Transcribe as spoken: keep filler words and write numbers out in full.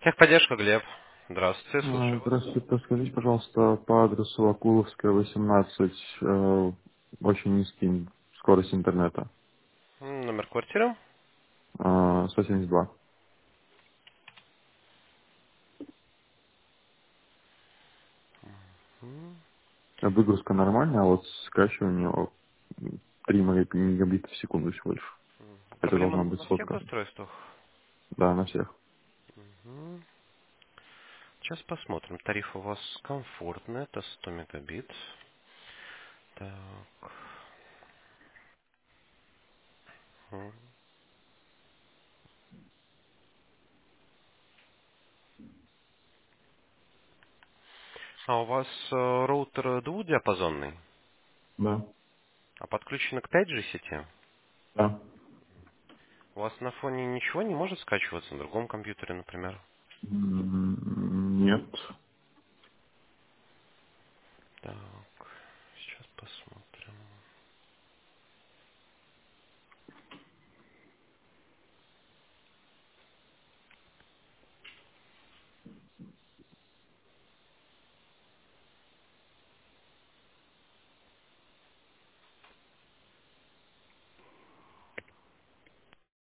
Техподдержка, Глеб. Здравствуйте, А, слушаю вас. Здравствуйте, подскажите, пожалуйста, по адресу Акуловская, восемнадцать, э, очень низкий скорость интернета, М, Номер квартиры. э, сто семьдесят два. М, А выгрузка нормальная, а вот скачивание м, три мегабита в секунду всего лишь. Это Проблема должна быть на всех сотка. устройствах? Да, на всех. Мгм. Сейчас посмотрим. Тариф у вас комфортный, это сто мегабит. Так. М. А у вас э, роутер двухдиапазонный, Да. а подключен к пять джи сети? Да. У вас на фоне ничего не может скачиваться на другом компьютере, например? М, Нет. Так.